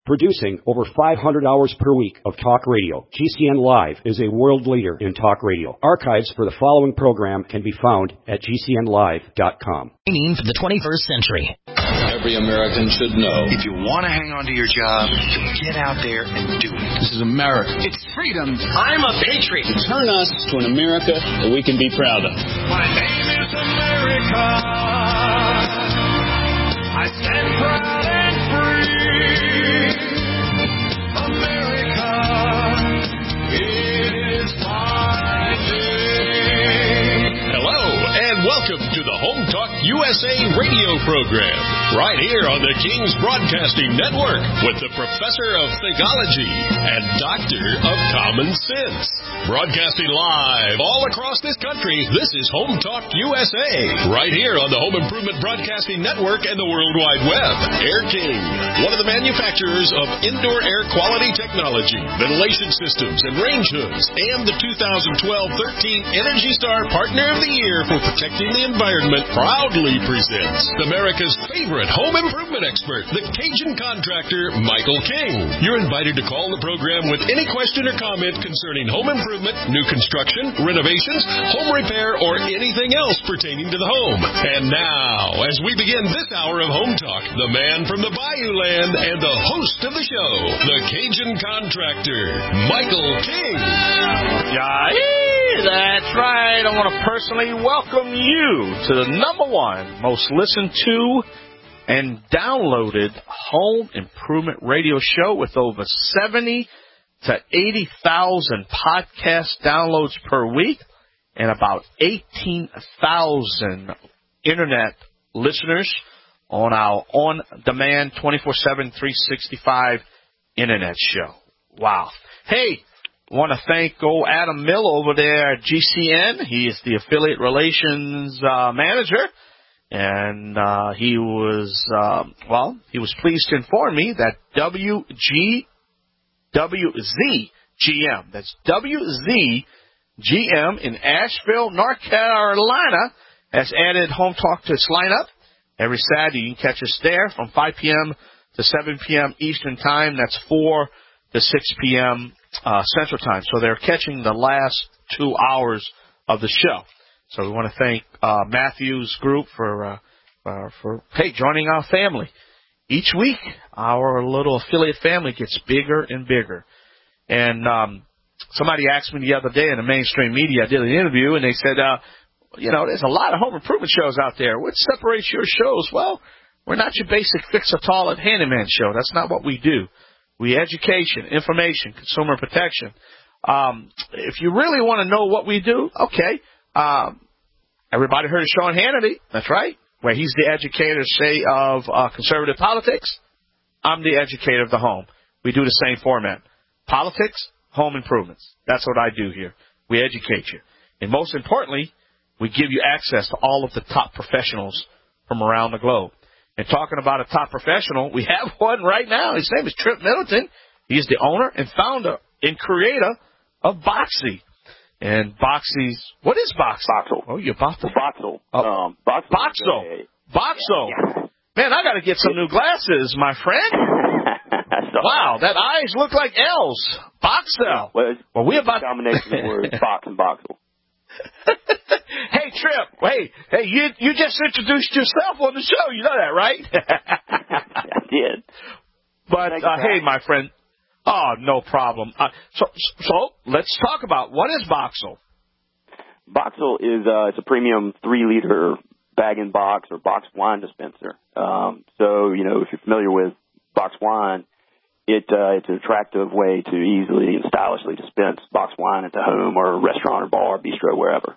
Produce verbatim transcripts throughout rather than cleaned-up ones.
Producing over five hundred hours per week of talk radio, G C N Live is a world leader in talk radio. Archives for the following program can be found at G C N live dot com. For the twenty-first century. Every American should know. If you want to hang on to your job, you get out there and do it. This is America. It's freedom. I'm a patriot. Turn us to an America that we can be proud of. My name is America. I stand proud and free. America is my day. Hello, and welcome to the Home Talk U S A radio program, right here on the King's Broadcasting Network, with the Professor of Thingology and Doctor of Common Sense. Broadcasting live all across this country, this is Home Talk U S A, right here on the Home Improvement Broadcasting Network and the World Wide Web. Air King, one of the manufacturers of indoor air quality technology, ventilation systems, and range hoods, and the two thousand twelve thirteen Energy Star Partner of the Year for protecting the environment, proudly presents America's favorite home improvement expert, the Cajun contractor, Michael King. You're invited to call the program with any question or comment concerning home improvement, new construction, renovations, home repair, or anything else pertaining to the home. And now, as we begin this hour of Home Talk, the man from the Bayou Land and the host of the show, the Cajun contractor, Michael King. Yeah, that's right. I want to personally welcome you to the number one most listened to and downloaded home improvement radio show with over seventy to eighty thousand podcast downloads per week and about eighteen thousand internet listeners on our on-demand twenty-four seven, three sixty-five internet show. Wow. Hey, I want to thank old Adam Mill over there at G C N. He is the affiliate relations uh, manager. And uh, he was, uh, well, he was pleased to inform me that W G W Z G M, that's W Z G M in Asheville, North Carolina, has added Home Talk to its lineup. Every Saturday you can catch us there from five p.m. to seven p.m. Eastern Time. That's four to six p.m. Uh, Central Time. So they're catching the last two hours of the show. So we want to thank uh, Matthew's group for, uh, uh, for hey, joining our family. Each week, our little affiliate family gets bigger and bigger. And um, somebody asked me the other day in the mainstream media, I did an interview, and they said, uh, you know, there's a lot of home improvement shows out there. What separates your shows? Well, we're not your basic fix-a-toilet handyman show. That's not what we do. We education, information, consumer protection. Um, if you really want to know what we do, okay. Um, everybody heard of Sean Hannity. That's right. Where he's the educator, say, of uh, conservative politics. I'm the educator of the home. We do the same format. Politics, home improvements. That's what I do here. We educate you. And most importantly, we give you access to all of the top professionals from around the globe. And talking about a top professional, we have one right now. His name is Trip Middleton. He's the owner and founder and creator of Boxy. And Boxy's, what is Boxy? Boxel. Oh, you're about to. Boxel. Oh. Um, Boxel. Boxel. Boxel. Yeah. Man, I got to get some new glasses, my friend. Wow, that eyes look like L's. Boxel. Well, well we about a combination of words, box and Boxel. Hey, Trip. Hey, hey, you you just introduced yourself on the show. You know that, right? I did. But uh, hey, my friend. Oh, no problem. Uh, so, so let's talk about what is Boxel. Boxel is uh, it's a premium three liter bag and box or box wine dispenser. Um, so you know if you're familiar with box wine, it uh, it's an attractive way to easily and stylishly dispense box wine at the home or restaurant or bar, bistro, wherever.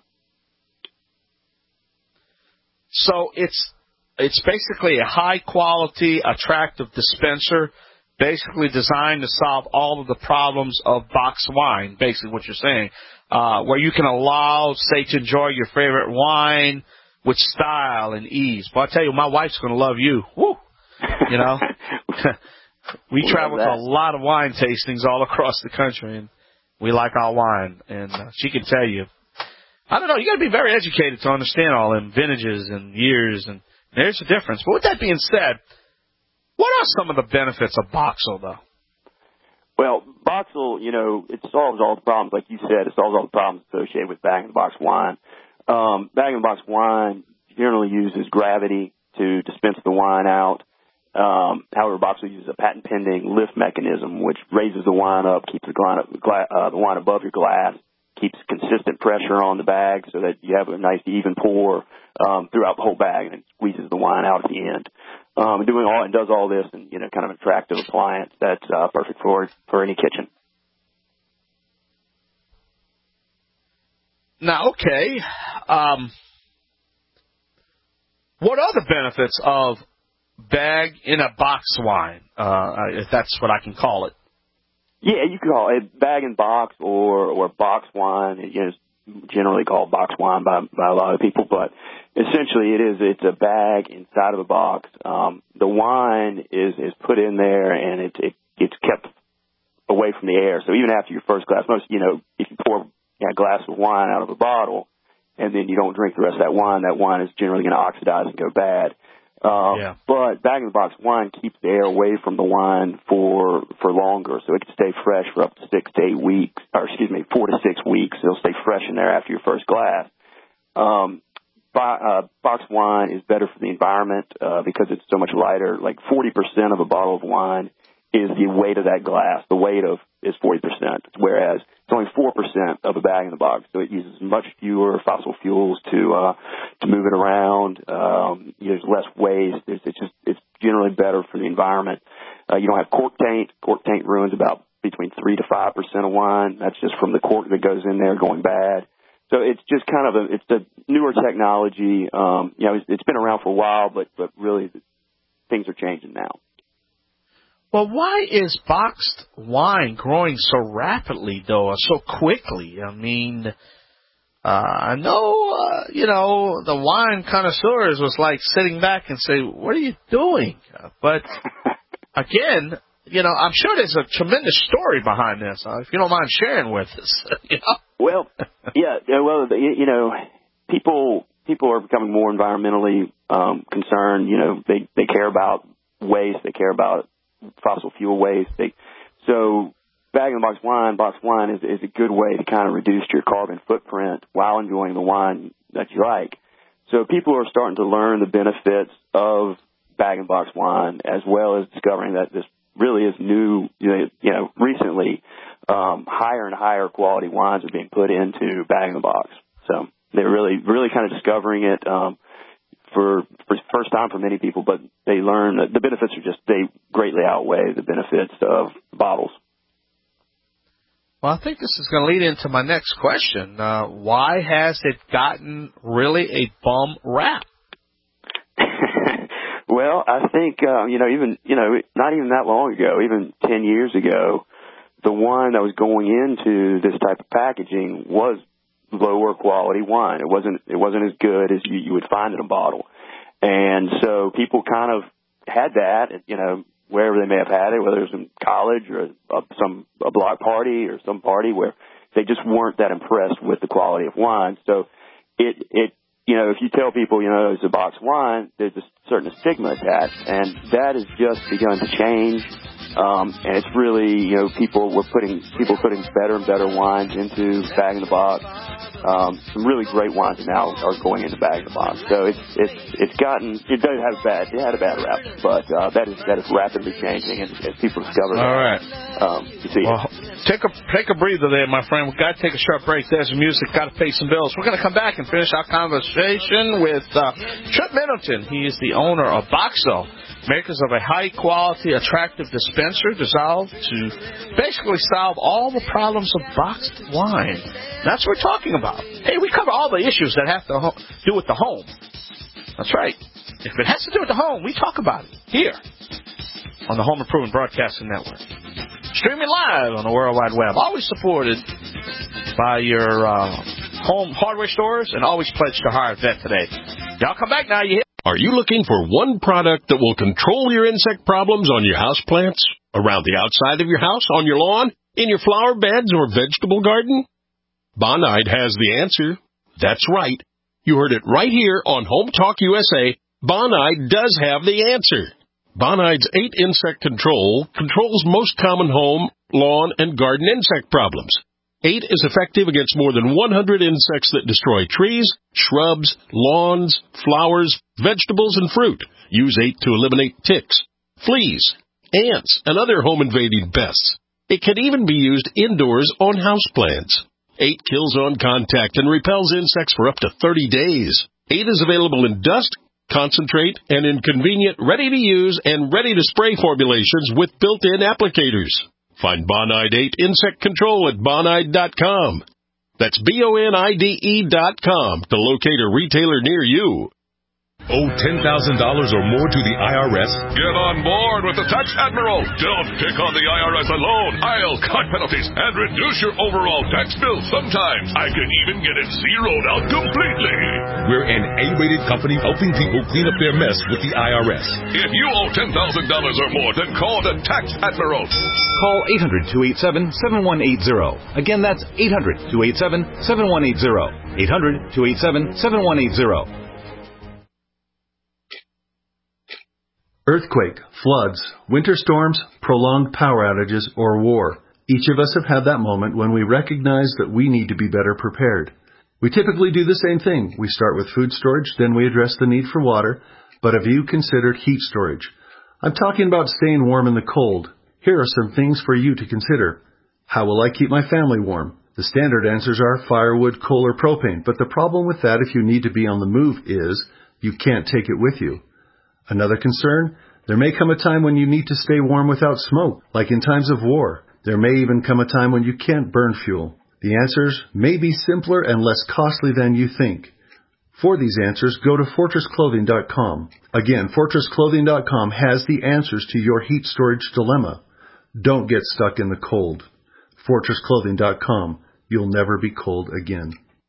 So it's it's basically a high quality, attractive dispenser. Basically designed to solve all of the problems of box wine, basically what you're saying, uh, where you can allow, say, to enjoy your favorite wine with style and ease. But I'll tell you, my wife's going to love you. Woo! You know, we travel to a lot of wine tastings all across the country, and we like our wine. And uh, she can tell you, I don't know, you got to be very educated to understand all them vintages and years, and there's a difference. But with that being said, What are some of the benefits of Boxel, though? Well, Boxel, you know, it solves all the problems, like you said, it solves all the problems associated with bag-in-the-box wine. Um, bag-in-the-box wine generally uses gravity to dispense the wine out. Um, however, Boxel uses a patent-pending lift mechanism, which raises the wine up, keeps the, gla- uh, the wine above your glass, keeps consistent pressure on the bag so that you have a nice even pour um, throughout the whole bag, and it squeezes the wine out at the end. Um, doing all and does all this in, you know, kind of an attractive appliance that's uh, perfect for for any kitchen. Now, okay, um, what are the benefits of bag-in-a-box wine, uh, if that's what I can call it? Yeah, you can call it bag-in-box or or box wine. You know, it's generally called box wine by by a lot of people, but essentially it is it's a bag inside of a box. Um, the wine is is put in there and it, it it's kept away from the air. So even after your first glass, most you know if you pour a glass of wine out of a bottle and then you don't drink the rest of that wine, that wine is generally going to oxidize and go bad. Uh, yeah. But bag-in-the-box wine keeps the air away from the wine for for longer, so it can stay fresh for up to six to eight weeks, or excuse me, four to six weeks. It'll stay fresh in there after your first glass. Um, bo- uh, box wine is better for the environment uh, because it's so much lighter. Like forty percent of a bottle of wine is the weight of that glass. The weight of is forty percent, whereas it's only four percent of a bag-in-the-box, so it uses much fewer fossil fuels to uh, to move it around. Um, there's less waste. There's, it's just it's generally better for the environment. Uh, you don't have cork taint. Cork taint ruins about between three to five percent of wine. That's just from the cork that goes in there going bad. So it's just kind of a it's a newer technology. Um, you know, it's, it's been around for a while, but but really things are changing now. Well, why is boxed wine growing so rapidly, though, or so quickly? I mean, uh, I know, uh, you know, the wine connoisseurs was like sitting back and say, what are you doing? But, again, you know, I'm sure there's a tremendous story behind this, uh, if you don't mind sharing with us. You know? Well, yeah, well, you know, people people are becoming more environmentally um, concerned. You know, they, they care about waste. They care about fossil fuel waste. They, so bag-in-the-box wine, box wine is, is a good way to kind of reduce your carbon footprint while enjoying the wine that you like. So people are starting to learn the benefits of bag-in-box wine as well as discovering that this really is new, you know, you know recently um, higher and higher quality wines are being put into bag-in-the-box. So they're really, really kind of discovering it. Um, For, for first time for many people, but they learn that the benefits are just, they greatly outweigh the benefits of bottles. Well, I think this is going to lead into my next question. Uh, why has it gotten really a bum rap? Well, I think, uh, you know, even, you know, not even that long ago, even ten years ago, the wine that was going into this type of packaging was lower quality wine. It wasn't it wasn't as good as you, you would find in a bottle. And so people kind of had that, you know, wherever they may have had it, whether it was in college or a, some a block party or some party where they just weren't that impressed with the quality of wine. So it it you know, if you tell people, you know, it's a box wine, there's a certain stigma attached, and that has just begun to change. Um, and it's really, you know, people were putting people putting better and better wines into bag-in-the-box. Um, some really great wines now are going into bag-in-the-box. So it's it's it's gotten it does have bad it had a bad rap, but uh, that is that is rapidly changing, and as people discover All that, right, um, you see. Well, take a take a breather there, my friend. We've got to take a short break. There's the music. Got to pay some bills. We're going to come back and finish our conversation with uh, Trip Middleton. He is the owner of Boxel, makers of a high-quality, attractive dispenser designed to basically solve all the problems of boxed wine. That's what we're talking about. Hey, we cover all the issues that have to ho- do with the home. That's right. If it has to do with the home, we talk about it here on the Home Improvement Broadcasting Network. Streaming live on the World Wide Web. Always supported by your uh, home hardware stores, and always pledge to hire a vet today. Y'all come back now. You hit. Are you looking for one product that will control your insect problems on your house plants, around the outside of your house, on your lawn, in your flower beds or vegetable garden? Bonide has the answer. That's right. You heard it right here on Home Talk U S A. Bonide does have the answer. Bonide's eight Insect Control controls most common home, lawn, and garden insect problems. eight is effective against more than one hundred insects that destroy trees, shrubs, lawns, flowers, vegetables, and fruit. Use eight to eliminate ticks, fleas, ants, and other home-invading pests. It can even be used indoors on houseplants. eight kills on contact and repels insects for up to thirty days. eight is available in dust, concentrate, and in convenient, ready-to-use and ready-to-spray formulations with built-in applicators. Find Bonide eight Insect Control at bonide dot com. That's B O N I D E dot com to locate a retailer near you. Owe ten thousand dollars or more to the I R S? Get on board with the Tax Admiral. Don't pick on the I R S alone. I'll cut penalties and reduce your overall tax bill. Sometimes I can even get it zeroed out completely. We're an A-rated company helping people clean up their mess with the I R S. If you owe ten thousand dollars or more, then call the Tax Admiral. Call eight hundred, two eight seven, seven one eight zero. Again, that's eight hundred, two eight seven, seven one eight zero. eight hundred, two eight seven, seven one eight zero. Earthquake, floods, winter storms, prolonged power outages, or war. Each of us have had that moment when we recognize that we need to be better prepared. We typically do the same thing. We start with food storage, then we address the need for water. But have you considered heat storage? I'm talking about staying warm in the cold. Here are some things for you to consider. How will I keep my family warm? The standard answers are firewood, coal, or propane. But the problem with that if you need to be on the move is you can't take it with you. Another concern, there may come a time when you need to stay warm without smoke, like in times of war. There may even come a time when you can't burn fuel. The answers may be simpler and less costly than you think. For these answers, go to fortress clothing dot com. Again, fortress clothing dot com has the answers to your heat storage dilemma. Don't get stuck in the cold. fortress clothing dot com. You'll never be cold again.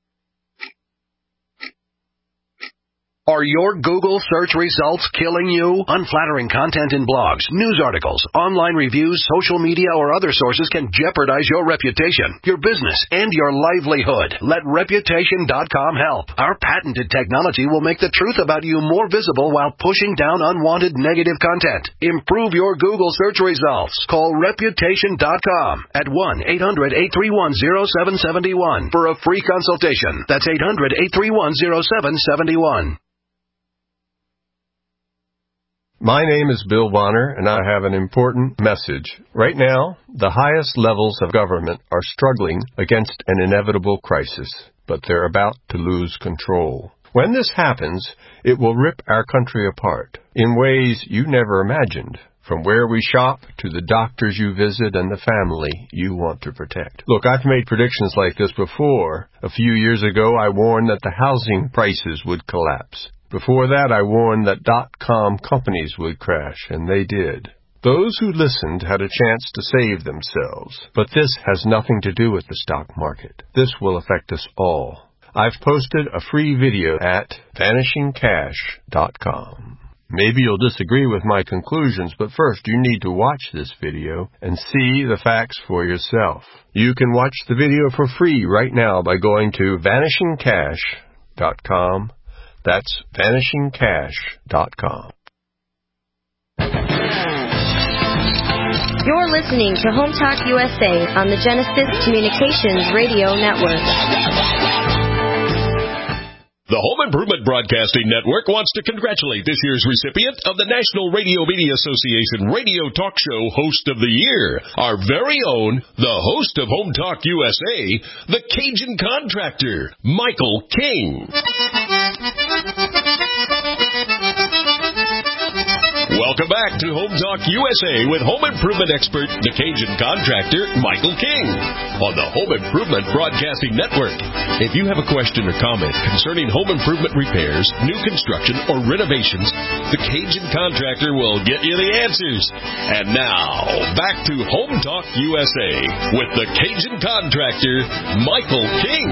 Are your Google search results killing you? Unflattering content in blogs, news articles, online reviews, social media, or other sources can jeopardize your reputation, your business, and your livelihood. Let reputation dot com help. Our patented technology will make the truth about you more visible while pushing down unwanted negative content. Improve your Google search results. Call reputation dot com at one eight hundred, eight three one, zero seven seven one for a free consultation. That's eight hundred, eight three one, zero seven seven one. My name is Bill Bonner, and I have an important message. Right now, the highest levels of government are struggling against an inevitable crisis, but they're about to lose control. When this happens, it will rip our country apart in ways you never imagined, from where we shop to the doctors you visit and the family you want to protect. Look, I've made predictions like this before. A few years ago, I warned that the housing prices would collapse. Before that, I warned that dot-com companies would crash, and they did. Those who listened had a chance to save themselves. But this has nothing to do with the stock market. This will affect us all. I've posted a free video at vanishing cash dot com. Maybe you'll disagree with my conclusions, but first you need to watch this video and see the facts for yourself. You can watch the video for free right now by going to vanishing cash dot com. That's vanishing cash dot com. You're listening to Home Talk U S A on the Genesis Communications Radio Network. The Home Improvement Broadcasting Network wants to congratulate this year's recipient of the National Radio Media Association Radio Talk Show Host of the Year, our very own, the host of Home Talk U S A, the Cajun Contractor, Michael King. Welcome back to Home Talk U S A with home improvement expert, the Cajun Contractor, Michael King, on the Home Improvement Broadcasting Network. If you have a question or comment concerning home improvement repairs, new construction, or renovations, the Cajun Contractor will get you the answers. And now, back to Home Talk U S A with the Cajun Contractor, Michael King.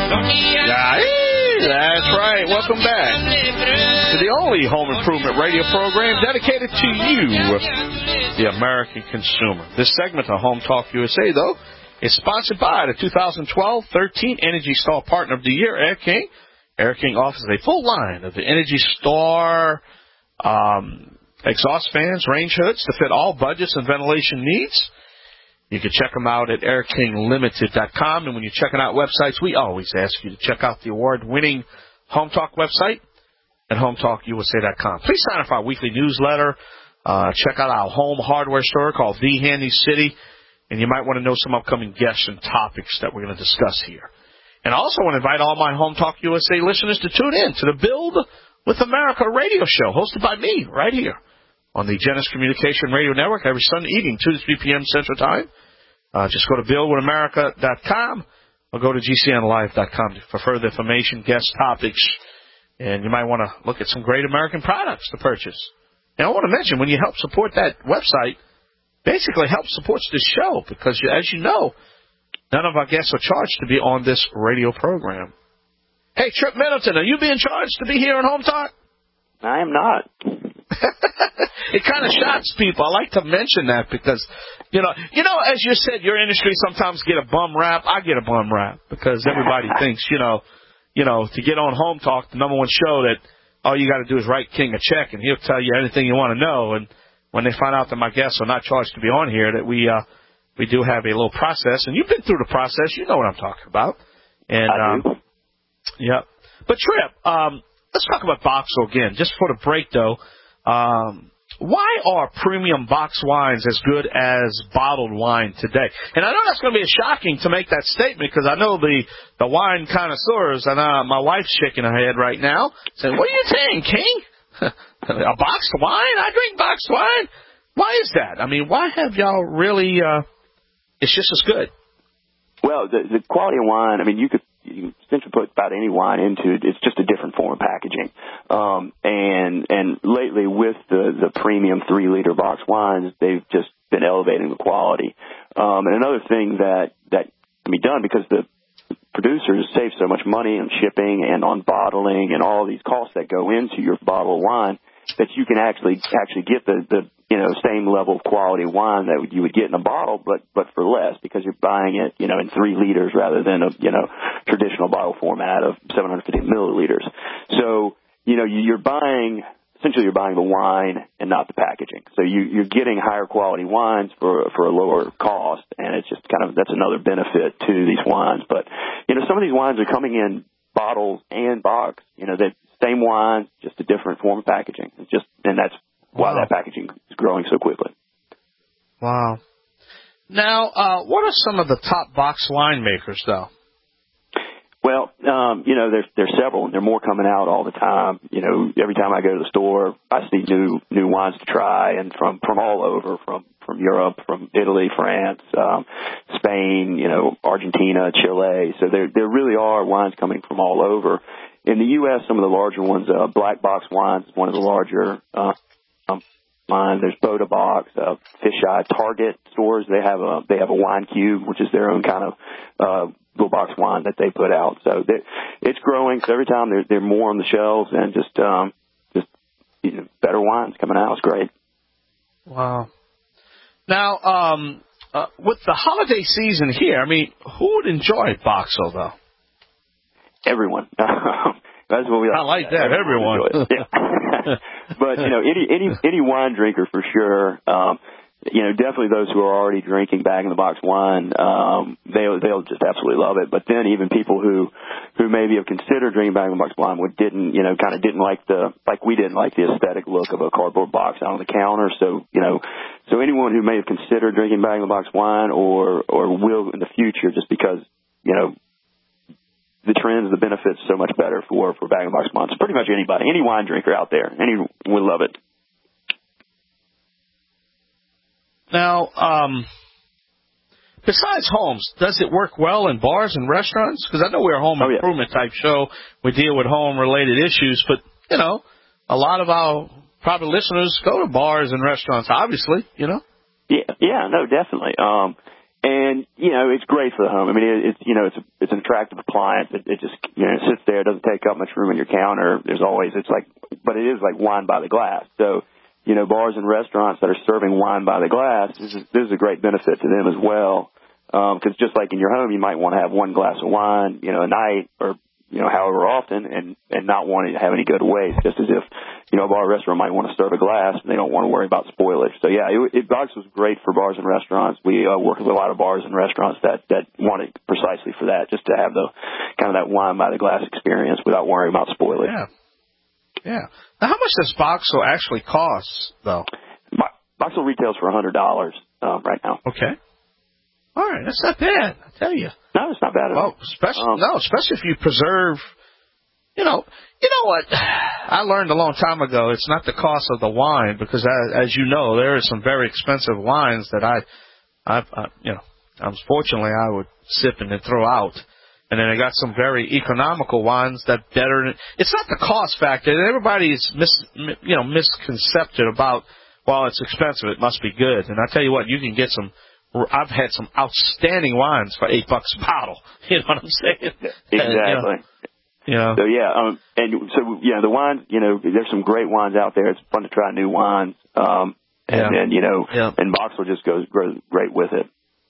Yeah, that's right. Welcome back to the only home improvement radio program dedicated to you, the American consumer. This segment of Home Talk U S A, though, is sponsored by the two thousand twelve thirteen Energy Star Partner of the Year, Air King. Air King offers a full line of the Energy Star um, exhaust fans, range hoods to fit all budgets and ventilation needs. You can check them out at air king limited dot com. And when you're checking out websites, we always ask you to check out the award-winning Home Talk website at home talk u s a dot com. Please sign up for our weekly newsletter. Uh, check out our home hardware store called The Handy City. And you might want to know some upcoming guests and topics that we're going to discuss here. And I also want to invite all my Home Talk U S A listeners to tune in to the Build with America radio show hosted by me right here on the Genesis Communication Radio Network every Sunday evening, two to three p.m. Central Time. Uh, just go to build with america dot com or go to g c n live dot com for further information, guest topics, and you might want to look at some great American products to purchase. And I want to mention, when you help support that website, basically helps supports this show because, as you know, none of our guests are charged to be on this radio program. Hey, Trip Middleton, are you being charged to be here on Home Talk? I am not. It kind of shocks people. I like to mention that because, you know, you know, as you said, your industry sometimes get a bum rap. I get a bum rap because everybody thinks, you know, you know, to get on Home Talk, the number one show, that all you got to do is write King a check and he'll tell you anything you want to know. And when they find out that my guests are not charged to be on here, that we uh, we do have a little process. And you've been through the process. You know what I'm talking about. And I do. Um, yeah. But, Trip, um, let's talk about Boxell again. Just for the break, though, um, why are premium box wines as good as bottled wine today? And I know that's going to be shocking to make that statement because I know the, the wine connoisseurs, and uh, my wife's shaking her head right now, saying, what are you saying, King? A boxed wine? I drink boxed wine. Why is that? I mean, why have y'all really, uh, it's just as good? Well, the, the quality of wine, I mean, you could, you can essentially put about any wine into it. It's just a different form of packaging. Um, and, and lately with the, the premium three liter box wines, they've just been elevating the quality. Um, and another thing that, that can be done because the producers save so much money on shipping and on bottling and all these costs that go into your bottle of wine, that you can actually, actually get the, the, you know, same level of quality wine that you would get in a bottle, but, but for less because you're buying it, you know, in three liters rather than a, you know, traditional bottle format of seven hundred fifty milliliters. So, you know, you're buying, essentially you're buying the wine and not the packaging. So you, you're getting higher quality wines for, for a lower cost. And it's just kind of, that's another benefit to these wines. But, you know, some of these wines are coming in bottles and box, you know, that same wine, just a different form of packaging. It's just, and that's why wow. that packaging is growing so quickly. Wow. Now, uh, what are some of the top box wine makers, though? Well, um, you know, there's there's several, and there are more coming out all the time. You know, every time I go to the store, I see new new wines to try, and from from all over, from from Europe, from Italy, France, um, Spain, you know, Argentina, Chile. So there there really are wines coming from all over. In the U S, some of the larger ones, uh, Black Box Wines is one of the larger uh, um, wines. There's Boda Box, uh, Fisheye, Target stores. They have a they have a wine cube, which is their own kind of uh, little box wine that they put out. So it's growing. So every time there there are more on the shelves, and just um, just you know, better wines coming out. It's great. Wow. Now, um, uh, with the holiday season here, I mean, who would enjoy Boxell, though? Everyone. That's what we like. I like that. Everyone. Yeah. But, you know, any, any, any wine drinker for sure, um, you know, definitely those who are already drinking bag-in-the-box wine, um, they'll, they'll just absolutely love it. But then even people who, who maybe have considered drinking bag-in-the-box wine but didn't, you know, kind of didn't like the, like we didn't like the aesthetic look of a cardboard box out on the counter. So, you know, so anyone who may have considered drinking bag-in-the-box wine or, or will in the future just because, you know, the trends, the benefits so much better for, for bag-in-the-box wines. So pretty much anybody, any wine drinker out there, anyone would love it. Now, um, besides homes, does it work well in bars and restaurants? Because I know we're a home oh, yeah. improvement type show. We deal with home-related issues, but, you know, a lot of our probably listeners go to bars and restaurants, obviously, you know? Yeah, yeah, no, definitely. Um, and, you know, it's great for the home. I mean, it, it's, you know, it's, a, it's an attractive appliance. It, it just, you know, it sits there. It doesn't take up much room on your counter. There's always, it's like, but it is like wine by the glass. So, you know, bars and restaurants that are serving wine by the glass, this is, this is a great benefit to them as well. Um, cause just like in your home, you might want to have one glass of wine, you know, a night or, you know, however often, and, and not wanting to have any go to waste, just as if, you know, a bar or restaurant might want to serve a glass and they don't want to worry about spoilage. So, yeah, it, it, Boxel was great for bars and restaurants. We uh, work with a lot of bars and restaurants that, that want it precisely for that, just to have the kind of that wine by the glass experience without worrying about spoilage. Yeah. Yeah. Now, how much does Boxel actually cost, though? Boxel retails for one hundred dollars um, right now. Okay. All right, that's not bad, I tell you. No, it's not bad at all. Well, especially, um, no, especially if you preserve, you know, you know what? I learned a long time ago, it's not the cost of the wine, because as, as you know, there are some very expensive wines that I, I, I, you know, unfortunately I would sip and then throw out. And then I got some very economical wines that better. It's not the cost factor. Everybody's mis, you know, misconcepted about, well, it's expensive, it must be good. And I tell you what, you can get some. I've had some outstanding wines for eight bucks a bottle. You know what I'm saying? Exactly. And, you know, so yeah, um, and so yeah, the wines. You know, there's some great wines out there. It's fun to try new wines. Um, and yeah. then you know, yeah. and Boxel just goes goes great with it.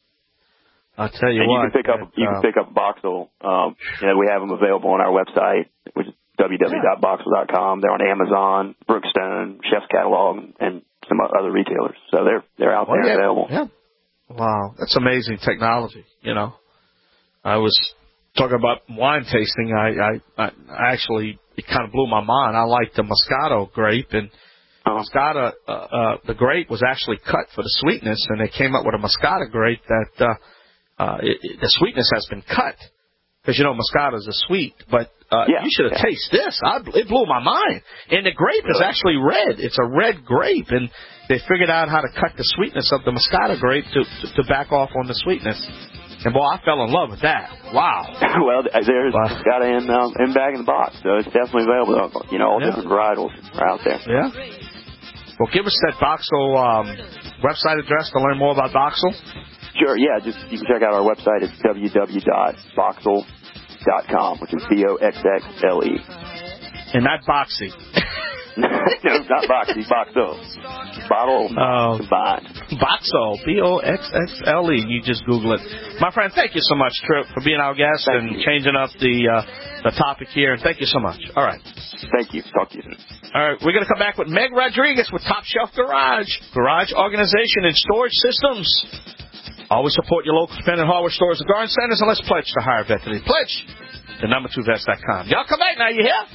I'll tell you and what. You can pick up that, you can uh, pick up Boxel. Um, you know, we have them available on our website, which is w w w dot boxel dot com. They're on Amazon, Brookstone, Chef's Catalog, and some other retailers. So they're they're out well, there yeah, available. Yeah. Wow, that's amazing technology. You know, I was talking about wine tasting. I, I, I actually, it kind of blew my mind. I liked the Moscato grape, and uh-huh. Moscato, uh, uh, the grape was actually cut for the sweetness, and they came up with a Moscato grape that uh, uh, it, it, the sweetness has been cut. Because, you know, Moscato's a sweet, but uh, yeah, you should have yeah. tasted this. I, it blew my mind. And the grape really? is actually red. It's a red grape, and they figured out how to cut the sweetness of the Moscato grape to, to, to back off on the sweetness. And, boy, I fell in love with that. Wow. Well, there's wow. Moscato in, um, in bag in the box, so it's definitely available. You know, all yeah. different varietals are out there. Yeah. Well, give us that Boxel um, website address to learn more about Boxel. Sure, yeah. Just you can check out our website. It's w w w dot boxel dot com, which is B O X X L E. And not Boxy. No, not Boxy, Boxel. Bottle uh, combined. Boxel, B O X X L E. You just Google it. My friend, thank you so much, Trip, for being our guest thank and you. changing up the uh, the topic here. Thank you so much. All right. Thank you. Talk to you soon. All right, we're going to come back with Meg Rodriguez with Top Shelf Garage, garage organization and storage systems. Always support your local independent hardware stores and garden centers, and let's pledge to hire vet today. Pledge to number two vets dot com. Y'all come back now, you hear?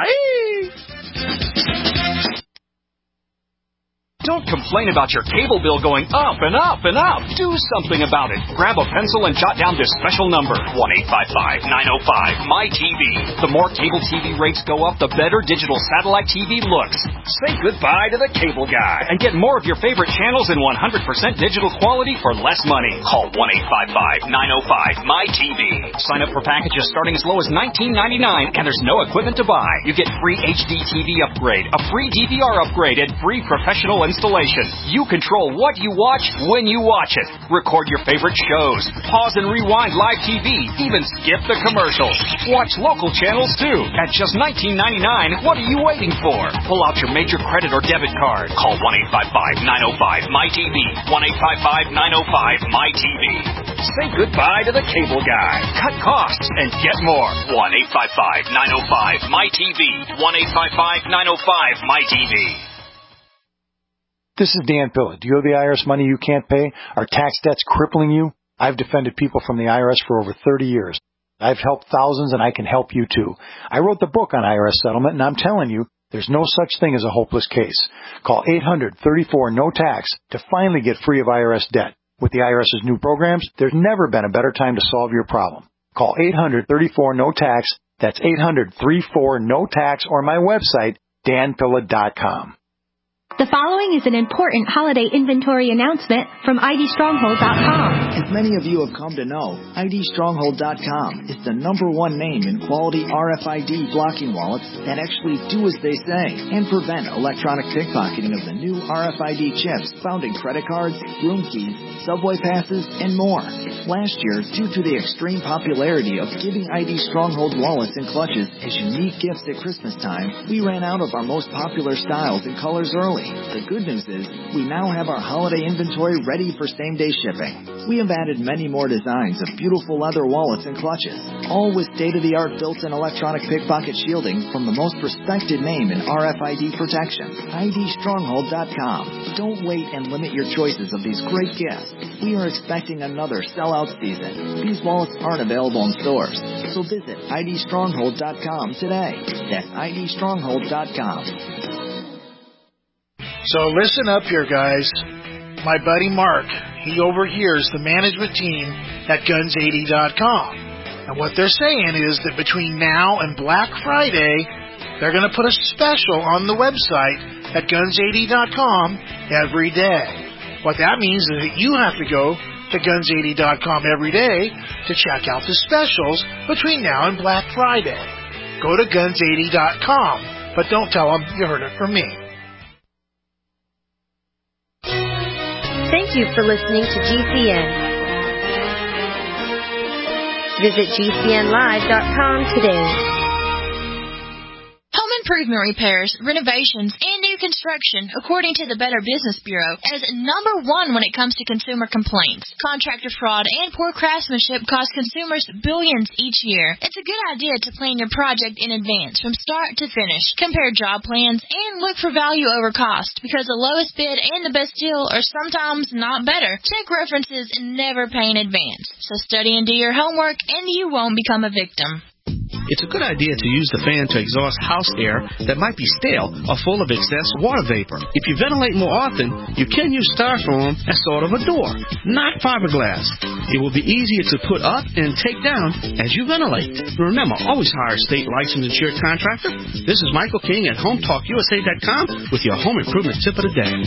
Yay! Don't complain about your cable bill going up and up and up. Do something about it. Grab a pencil and jot down this special number, one eight five five, nine oh five, M Y T V. The more cable T V rates go up, the better digital satellite T V looks. Say goodbye to the cable guy and get more of your favorite channels in one hundred percent digital quality for less money. Call one eight five five, nine oh five, M Y T V. Sign up for packages starting as low as nineteen ninety-nine, and there's no equipment to buy. You get free H D T V upgrade, a free D V R upgrade, and free professional installation. You control what you watch when you watch it. Record your favorite shows. Pause and rewind live T V. Even skip the commercials. Watch local channels too. At just nineteen ninety-nine, what are you waiting for? Pull out your major credit or debit card. Call one eight five five, nine oh five, M Y T V. one eight five five, nine oh five, M Y T V. Say goodbye to the cable guy. Cut costs and get more. one eight five five, nine oh five, M Y T V. one eight five five, nine oh five, M Y T V. This is Dan Pilla. Do you owe the I R S money you can't pay? Are tax debts crippling you? I've defended people from the I R S for over thirty years. I've helped thousands, and I can help you too. I wrote the book on I R S settlement, and I'm telling you, there's no such thing as a hopeless case. Call eight hundred, thirty-four, no tax to finally get free of I R S debt. With the IRS's new programs, there's never been a better time to solve your problem. Call eight hundred, thirty-four, no tax. That's eight hundred, thirty-four, no tax, or my website, dan pilla dot com. The following is an important holiday inventory announcement from I D stronghold dot com. As many of you have come to know, I D stronghold dot com is the number one name in quality R F I D blocking wallets that actually do as they say and prevent electronic pickpocketing of the new R F I D chips found in credit cards, room keys, subway passes, and more. Last year, due to the extreme popularity of giving I D Stronghold wallets and clutches as unique gifts at Christmas time, we ran out of our most popular styles and colors early. The good news is, we now have our holiday inventory ready for same-day shipping. We have added many more designs of beautiful leather wallets and clutches, all with state-of-the-art built-in electronic pickpocket shielding from the most respected name in R F I D protection, I D Stronghold dot com. Don't wait and limit your choices of these great gifts. We are expecting another sellout season. These wallets aren't available in stores, so visit I D Stronghold dot com today. That's I D Stronghold dot com. So listen up here, guys. My buddy Mark, he overhears the management team at guns eighty dot com. And what they're saying is that between now and Black Friday, they're going to put a special on the website at guns eighty dot com every day. What that means is that you have to go to guns eighty dot com every day to check out the specials between now and Black Friday. Go to guns eighty dot com, but don't tell them you heard it from me. Thank you for listening to G C N. Visit G C N live dot com today. Home improvement repairs, renovations, and new construction, according to the Better Business Bureau, is number one when it comes to consumer complaints. Contractor fraud and poor craftsmanship cost consumers billions each year. It's a good idea to plan your project in advance from start to finish. Compare job plans and look for value over cost, because the lowest bid and the best deal are sometimes not better. Check references and never pay in advance. So study and do your homework, and you won't become a victim. It's a good idea to use the fan to exhaust house air that might be stale or full of excess water vapor. If you ventilate more often, you can use styrofoam as sort of a door, not fiberglass. It will be easier to put up and take down as you ventilate. Remember, always hire a state licensed insured contractor. This is Michael King at home talk U S A dot com with your home improvement tip of the day.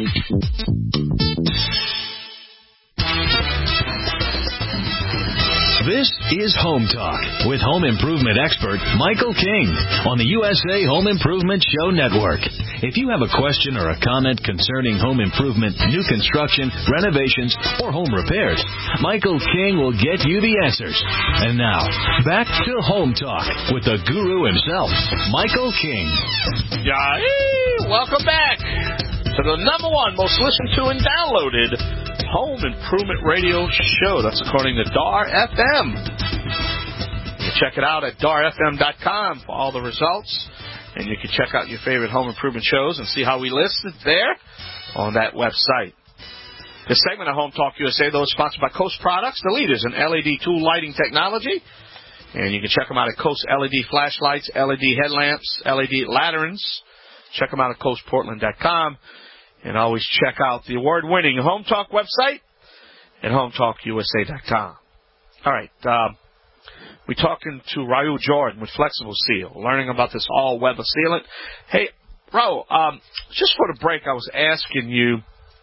This is Home Talk with home improvement expert Michael King on the U S A Home Improvement Show Network. If you have a question or a comment concerning home improvement, new construction, renovations, or home repairs, Michael King will get you the answers. And now, back to Home Talk with the guru himself, Michael King. Yay! Welcome back to the number one most listened to and downloaded home improvement radio show. That's according to D A R F M. You can check it out at D A R F M dot com for all the results, and you can check out your favorite home improvement shows and see how we listed there on that website. This segment of Home Talk U S A, though, is sponsored by Coast Products, the leaders in L E D tool lighting technology. And you can check them out at Coast L E D flashlights, L E D headlamps, L E D lanterns. Check them out at Coast Portland dot com. And always check out the award-winning Home Talk website at home talk U S A dot com. All right. Um, we're talking to Raul Jordan with Flexible Seal, learning about this all-weather sealant. Hey, Raul, um, just for the break, I was asking you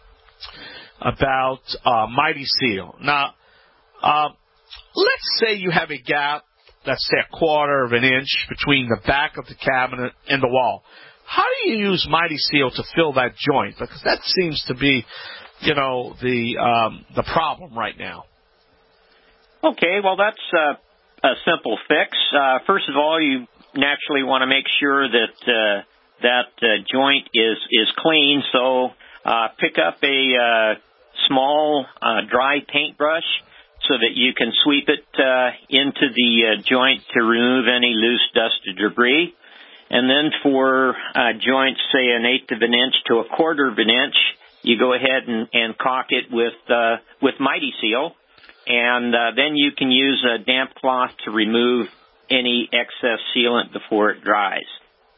about uh, Mighty Seal. Now, uh, let's say you have a gap, let's say a quarter of an inch between the back of the cabinet and the wall. How do you use Mighty Seal to fill that joint? Because that seems to be, you know, the um, the problem right now. Okay, well, that's uh, a simple fix. Uh, first of all, you naturally want to make sure that uh, that uh, joint is is clean. So uh, pick up a uh, small uh, dry paintbrush so that you can sweep it uh, into the uh, joint to remove any loose dust or debris. And then for uh, joints, say an eighth of an inch to a quarter of an inch, you go ahead and, and caulk it with uh, with Mighty Seal, and uh, then you can use a damp cloth to remove any excess sealant before it dries.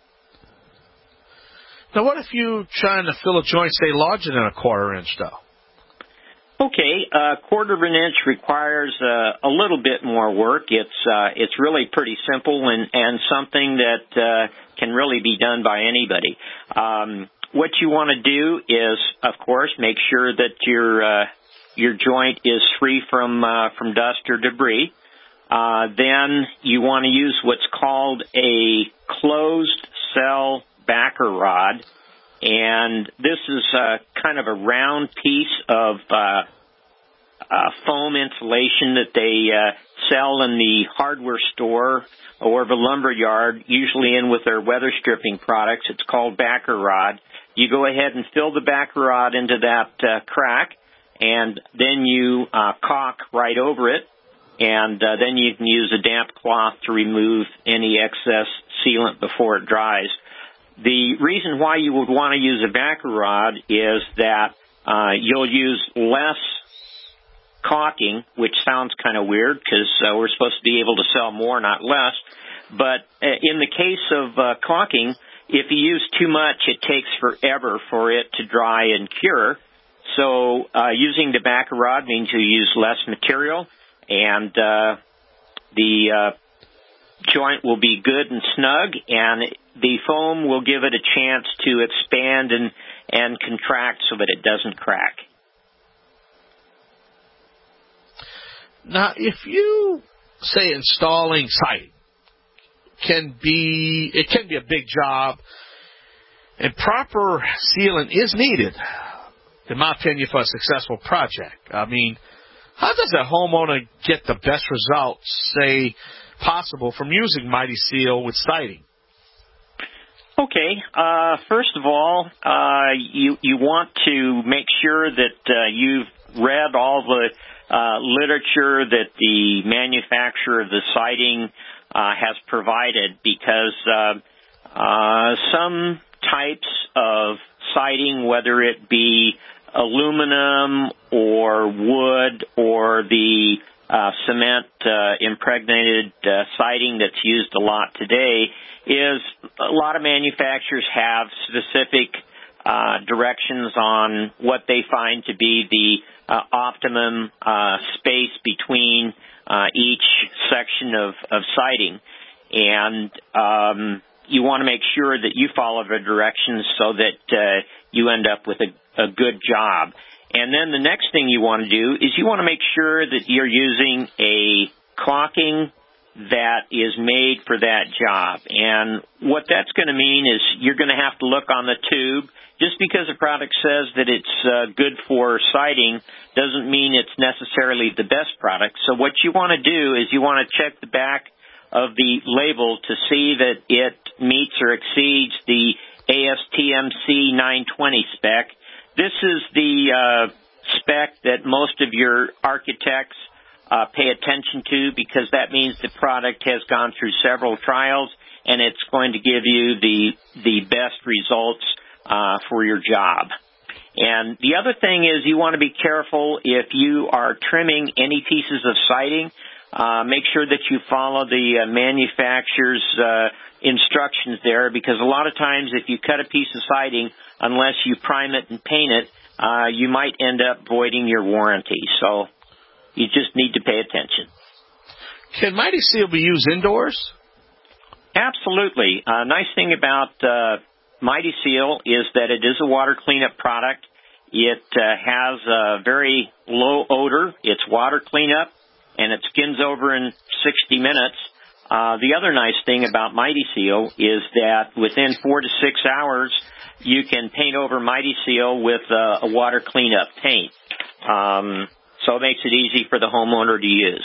Now, what if you're trying to fill a joint, say, larger than a quarter inch, though? Okay, a quarter of an inch requires uh, a little bit more work. It's uh, it's really pretty simple and, and something that uh, can really be done by anybody. Um, what you want to do is, of course, make sure that your uh, your joint is free from uh, from dust or debris. Uh, then you want to use what's called a closed cell backer rod. And this is uh, kind of a round piece of uh, uh, foam insulation that they uh, sell in the hardware store or the lumber yard, usually in with their weather stripping products. It's called backer rod. You go ahead and fill the backer rod into that uh, crack, and then you uh, caulk right over it, and uh, then you can use a damp cloth to remove any excess sealant before it dries. The reason why you would want to use a backer rod is that uh, you'll use less caulking, which sounds kind of weird because uh, we're supposed to be able to sell more, not less. But uh, in the case of uh, caulking, if you use too much, it takes forever for it to dry and cure. So uh, using the backer rod means you use less material, and uh, the uh, joint will be good and snug, and the foam will give it a chance to expand and, and contract so that it doesn't crack. Now, if you say installing siding can be, it can be a big job, and proper sealant is needed, in my opinion, for a successful project. I mean, how does a homeowner get the best results, say, possible from using Mighty Seal with siding? Okay. Uh, first of all, uh, you you want to make sure that uh, you've read all the uh, literature that the manufacturer of the siding uh, has provided, because uh, uh, some types of siding, whether it be aluminum or wood or the uh, cement uh, impregnated uh, siding that's used a lot today, is a lot of manufacturers have specific uh, directions on what they find to be the uh, optimum uh, space between uh, each section of, of siding. And um, you want to make sure that you follow the directions so that uh, you end up with a, a good job. And then the next thing you want to do is you want to make sure that you're using a caulking that is made for that job. And what that's going to mean is you're going to have to look on the tube. Just because a product says that it's uh, good for siding doesn't mean it's necessarily the best product. So what you want to do is you want to check the back of the label to see that it meets or exceeds the A S T M C nine twenty spec. This is the uh, spec that most of your architects uh, pay attention to, because that means the product has gone through several trials and it's going to give you the the best results uh, for your job. And the other thing is you want to be careful if you are trimming any pieces of siding. Uh, make sure that you follow the uh, manufacturer's uh, instructions there, because a lot of times if you cut a piece of siding, unless you prime it and paint it, uh, you might end up voiding your warranty. So you just need to pay attention. Can Mighty Seal be used indoors? Absolutely. A uh, nice thing about uh, Mighty Seal is that it is a water cleanup product. It uh, has a very low odor. It's water cleanup, and it skins over in sixty minutes. Uh, the other nice thing about Mighty Seal is that within four to six hours, you can paint over Mighty Seal with uh, a water cleanup paint. Um, so it makes it easy for the homeowner to use.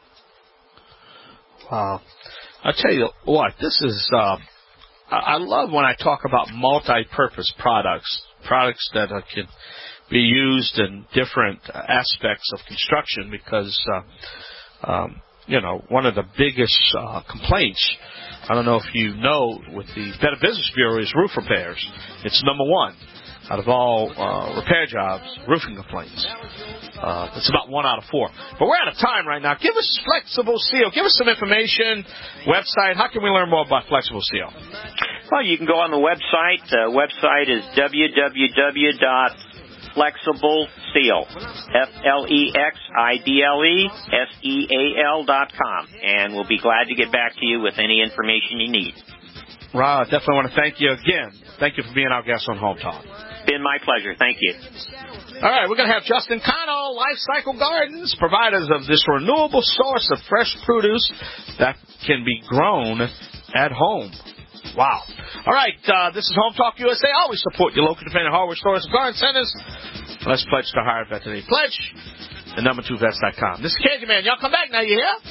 Wow. I'll tell you what, this is, uh, I love when I talk about multi-purpose products, products that uh, can be used in different aspects of construction, because, uh, um, you know, one of the biggest uh, complaints, I don't know if you know, with the Better Business Bureau, is roof repairs. It's number one out of all uh, repair jobs, roofing complaints. Uh, it's about one out of four. But we're out of time right now. Give us Flexible Seal. Give us some information, website. How can we learn more about Flexible Seal? Well, you can go on the website. The website is w w w dot flexible seal, F L E X I B L E S E A L dot com. And we'll be glad to get back to you with any information you need. Rob, I definitely want to thank you again. Thank you for being our guest on Home Talk. Been my pleasure. Thank you. All right, we're going to have Justin Cano, Life Cycle Gardens, providers of this renewable source of fresh produce that can be grown at home. Wow. All right, uh, this is Home Talk U S A. Always support your local independent hardware stores and garden centers. Let's pledge to hire a vet today. Pledge. the number two vets dot com. This is Cajun Man. Y'all come back now, you hear?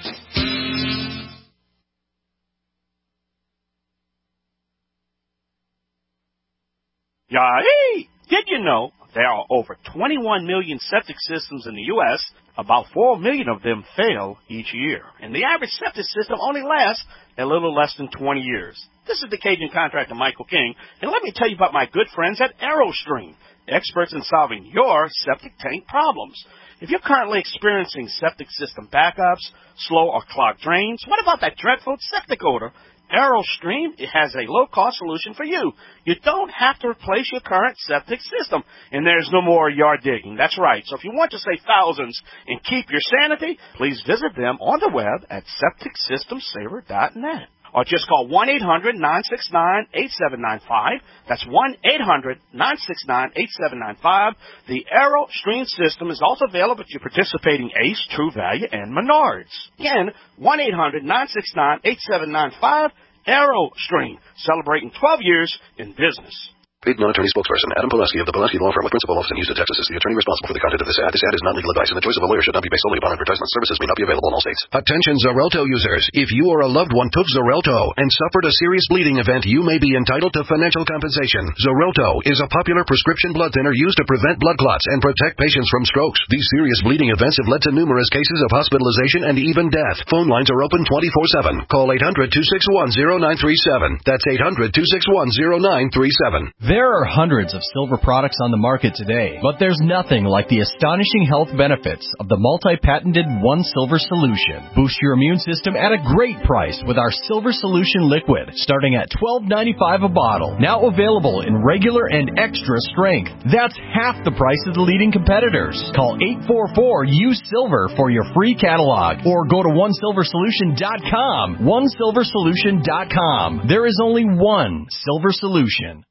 Yay! Did you know there are over twenty-one million septic systems in the U S? About four million of them fail each year. And the average septic system only lasts a little less than twenty years. This is the Cajun contractor, Michael King. And let me tell you about my good friends at AeroStream, experts in solving your septic tank problems. If you're currently experiencing septic system backups, slow or clogged drains, what about that dreadful septic odor? AeroStream has a low-cost solution for you. You don't have to replace your current septic system, and there's no more yard digging. That's right. So if you want to save thousands and keep your sanity, please visit them on the web at septic system saver dot net. Or just call one eight hundred nine six nine eight seven nine five. That's one eight hundred nine six nine eight seven nine five. The AeroStream system is also available at your participating Ace, True Value, and Menards. Again, one eight hundred nine six nine eight seven nine five. AeroStream, celebrating twelve years in business. Paid non-attorney spokesperson Adam Pulaski of the Pulaski Law Firm with principal office in Houston, Texas, is the attorney responsible for the content of this ad. This ad is not legal advice, and the choice of a lawyer should not be based solely upon advertisement. Services may not be available in all states. Attention Xarelto users. If you or a loved one took Xarelto and suffered a serious bleeding event, you may be entitled to financial compensation. Xarelto is a popular prescription blood thinner used to prevent blood clots and protect patients from strokes. These serious bleeding events have led to numerous cases of hospitalization and even death. Phone lines are open twenty-four seven. Call eight hundred two six one zero nine three seven. That's eight hundred two six one zero nine three seven. There are hundreds of silver products on the market today, but there's nothing like the astonishing health benefits of the multi-patented One Silver Solution. Boost your immune system at a great price with our Silver Solution Liquid, starting at twelve ninety-five a bottle. Now available in regular and extra strength. That's half the price of the leading competitors. Call eight four four U S I L V E R for your free catalog, or go to one silver solution dot com. one silver solution dot com. There is only one Silver Solution.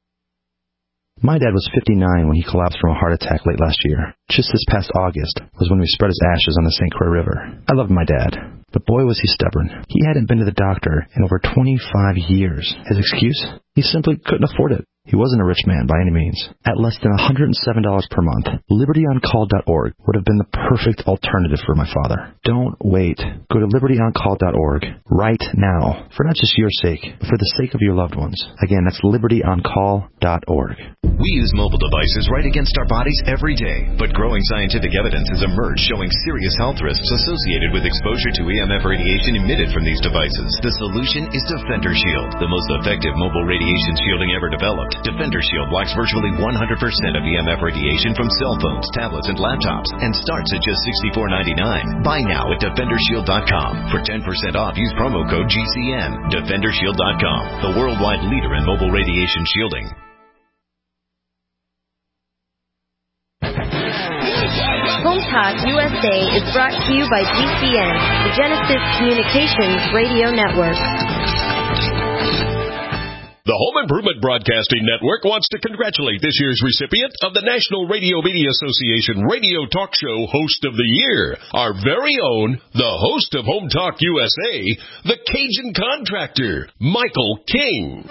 My dad was fifty-nine when he collapsed from a heart attack late last year. Just this past August was when we spread his ashes on the Saint Croix River. I loved my dad, but boy was he stubborn. He hadn't been to the doctor in over twenty-five years. His excuse? He simply couldn't afford it. He wasn't a rich man by any means. At less than one hundred seven dollars per month, liberty on call dot org would have been the perfect alternative for my father. Don't wait. Go to liberty on call dot org right now, for not just your sake, but for the sake of your loved ones. Again, that's liberty on call dot org. We use mobile devices right against our bodies every day, but growing scientific evidence has emerged showing serious health risks associated with exposure to E M F radiation emitted from these devices. The solution is Defender Shield, the most effective mobile radiation shielding ever developed. Defender Shield blocks virtually one hundred percent of E M F radiation from cell phones, tablets, and laptops, and starts at just sixty-four ninety-nine. Buy now at defender shield dot com. For ten percent off, use promo code G C N. defender shield dot com, the worldwide leader in mobile radiation shielding. Home Talk U S A is brought to you by G C N, the Genesis Communications Radio Network. The Home Improvement Broadcasting Network wants to congratulate this year's recipient of the National Radio Media Association Radio Talk Show Host of the Year, our very own, the host of Home Talk U S A, the Cajun Contractor, Michael King.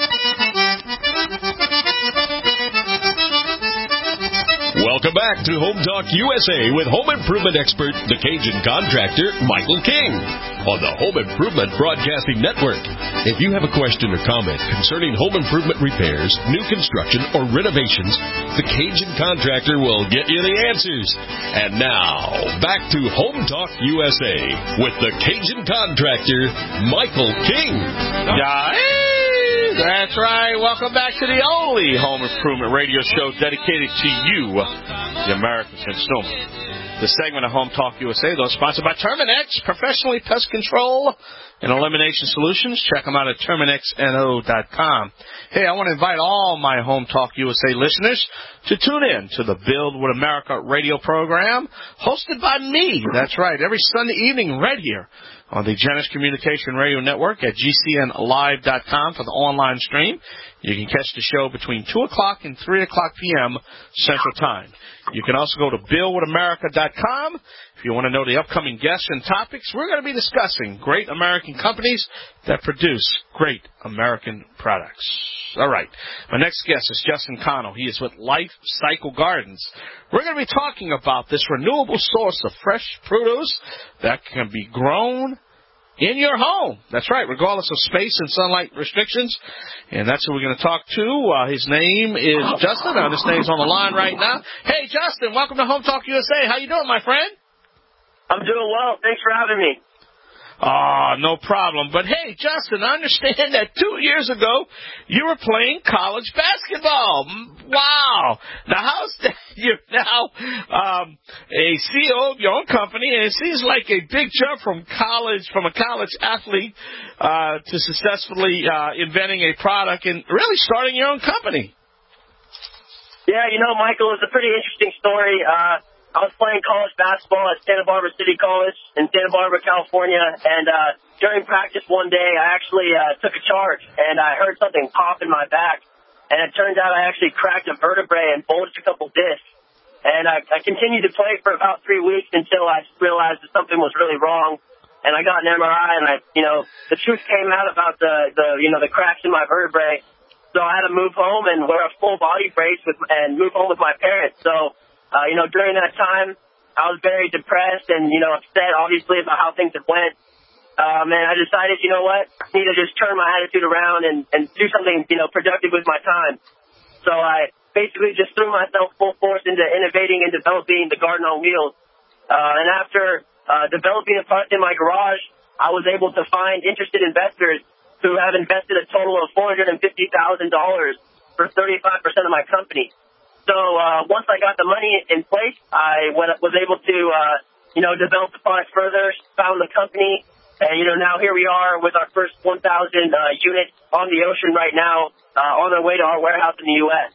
Welcome back to Home Talk U S A with home improvement expert, the Cajun Contractor, Michael King, on the Home Improvement Broadcasting Network. If you have a question or comment concerning home improvement repairs, new construction, or renovations, the Cajun Contractor will get you the answers. And now, back to Home Talk U S A with the Cajun Contractor, Michael King. Yeah. That's right. Welcome back to the only home improvement radio show dedicated to you, the American consumer. The segment of Home Talk U S A, though, sponsored by Terminix, professionally pest control and elimination solutions. Check them out at terminix no dot com. Hey, I want to invite all my Home Talk U S A listeners to tune in to the Build with America radio program, hosted by me. That's right, every Sunday evening right here on the Genesis Communication Radio Network at G C N live dot com for the online stream. You can catch the show between two o'clock and three o'clock p.m. Central Time. You can also go to build with america dot com if you want to know the upcoming guests and topics. We're going to be discussing great American companies that produce great American products. All right. My next guest is Justin Cano. He is with Life Cycle Gardens. We're going to be talking about this renewable source of fresh produce that can be grown in your home. That's right, regardless of space and sunlight restrictions. And that's who we're going to talk to. Uh, his name is Justin. Uh, this name's on the line right now. Hey, Justin, welcome to Home Talk U S A. How you doing, my friend? I'm doing well. Thanks for having me. Oh, no problem. But, hey, Justin, I understand that two years ago you were playing college basketball. Wow. Now, how's that? You're now um, a C E O of your own company, and it seems like a big jump from college, from a college athlete uh, to successfully uh, inventing a product and really starting your own company. Yeah, you know, Michael, it's a pretty interesting story. Uh I was playing college basketball at Santa Barbara City College in Santa Barbara, California, and uh during practice one day, I actually uh took a charge, and I heard something pop in my back, and it turns out I actually cracked a vertebrae and bulged a couple discs. And I, I continued to play for about three weeks until I realized that something was really wrong, and I got an M R I, and I, you know, the truth came out about the, the you know, the cracks in my vertebrae, so I had to move home and wear a full body brace with, and move home with my parents. So Uh, you know, during that time, I was very depressed and, you know, upset, obviously, about how things had went. Um, and I decided, you know what, I need to just turn my attitude around and, and do something, you know, productive with my time. So I basically just threw myself full force into innovating and developing the Garden on Wheels. Uh, and after uh, developing a product in my garage, I was able to find interested investors who have invested a total of four hundred fifty thousand dollars for thirty-five percent of my company. So uh, once I got the money in place, I went, was able to, uh, you know, develop the product further, found the company, and, you know, now here we are with our first one thousand uh, units on the ocean right now, uh, on their way to our warehouse in the U S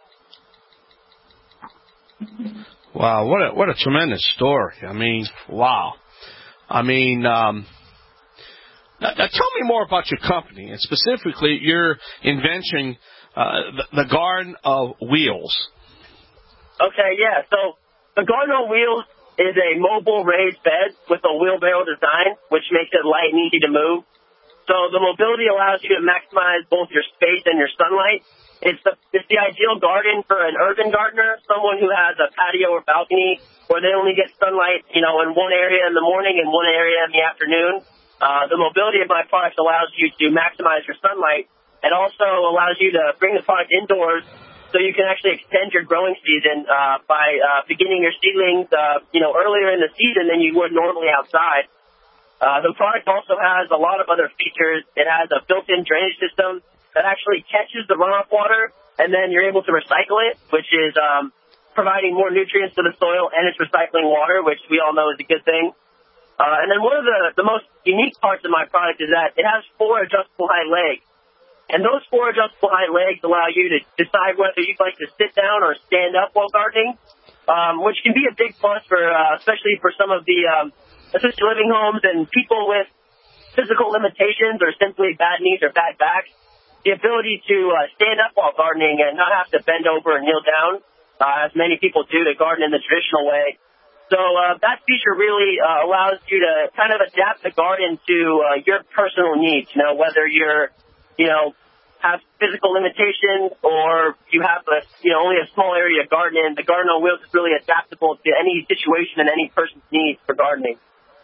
Wow, what a, what a tremendous story. I mean, wow. I mean, um, now, now tell me more about your company, and specifically your invention, uh, the, the Garden of Wheels. Okay, yeah. So the Garden on Wheels is a mobile raised bed with a wheelbarrow design, which makes it light and easy to move. So the mobility allows you to maximize both your space and your sunlight. It's the, it's the ideal garden for an urban gardener, someone who has a patio or balcony where they only get sunlight, you know, in one area in the morning and one area in the afternoon. Uh, the mobility of my products allows you to maximize your sunlight and also allows you to bring the product indoors so you can actually extend your growing season uh, by uh, beginning your seedlings, uh, you know, earlier in the season than you would normally outside. Uh, the product also has a lot of other features. It has a built-in drainage system that actually catches the runoff water, and then you're able to recycle it, which is um, providing more nutrients to the soil, and it's recycling water, which we all know is a good thing. Uh, and then one of the, the most unique parts of my product is that it has four adjustable hind legs. And those four adjustable hind legs allow you to decide whether you'd like to sit down or stand up while gardening, um, which can be a big plus for, uh, especially for some of the um, assisted living homes and people with physical limitations or simply bad knees or bad backs. The ability to uh, stand up while gardening and not have to bend over and kneel down, uh, as many people do to garden in the traditional way. So uh, that feature really uh, allows you to kind of adapt the garden to uh, your personal needs, you know, whether you're you know, have physical limitations or you have a, you know, only a small area to garden in, the Garden on Wheels is really adaptable to any situation and any person's needs for gardening.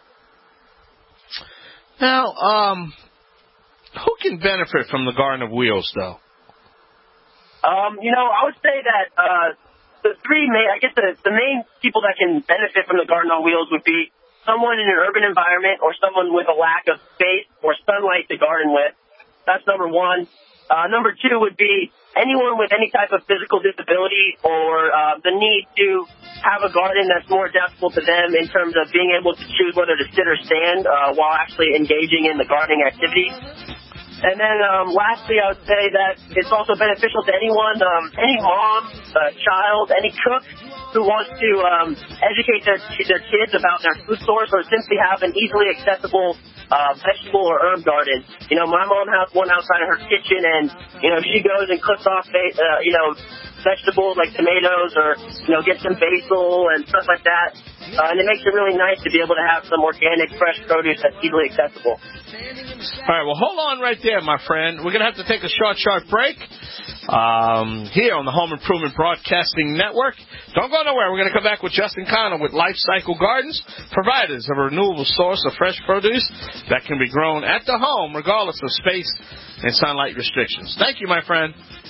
Now, um, who can benefit from the Garden of Wheels, though? Um, you know, I would say that uh, the three main, I guess the, the main people that can benefit from the Garden on Wheels would be someone in an urban environment or someone with a lack of space or sunlight to garden with. That's number one. Uh, number two would be anyone with any type of physical disability or uh, the need to have a garden that's more adaptable to them in terms of being able to choose whether to sit or stand uh, while actually engaging in the gardening activity. And then um, lastly, I would say that it's also beneficial to anyone, um, any mom, uh, child, any cook who wants to um, educate their, their kids about their food source or simply have an easily accessible uh, vegetable or herb garden. You know, my mom has one outside of her kitchen, and, you know, she goes and cooks off, uh, you know, vegetables like tomatoes or, you know, get some basil and stuff like that. Uh, and it makes it really nice to be able to have some organic, fresh produce that's easily accessible. All right, well, hold on right there, my friend. We're going to have to take a short, short break um, here on the Home Improvement Broadcasting Network. Don't go nowhere. We're going to come back with Justin Connor with Life Cycle Gardens, providers of a renewable source of fresh produce that can be grown at the home regardless of space and sunlight restrictions. Thank you, my friend.